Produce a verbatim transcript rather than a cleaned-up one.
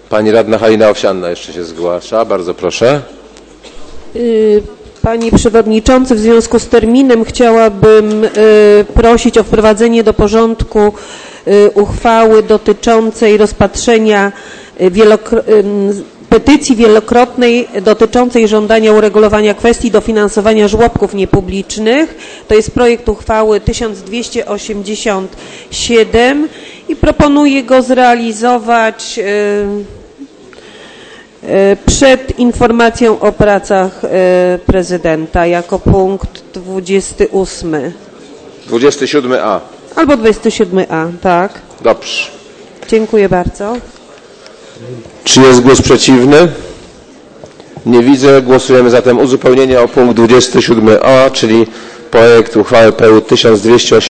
Pani radna Halina Owsianna jeszcze się zgłasza. Bardzo proszę. Panie Przewodniczący, w związku z terminem chciałabym prosić o wprowadzenie do porządku uchwały dotyczącej rozpatrzenia petycji wielokrotnej dotyczącej żądania uregulowania kwestii dofinansowania żłobków niepublicznych. To jest projekt uchwały tysiąc dwieście osiemdziesiąt siedem i proponuję go zrealizować przed informacją o pracach prezydenta jako punkt dwudziesty ósmy. dwudziesty siódmy A. Albo dwudziesty siódmy A, tak. Dobrze. Dziękuję bardzo. Czy jest głos przeciwny? Nie widzę. Głosujemy zatem uzupełnienie o punkt dwudziesty siódmy A, czyli projekt uchwały P U tysiąc dwieście osiemdziesiąt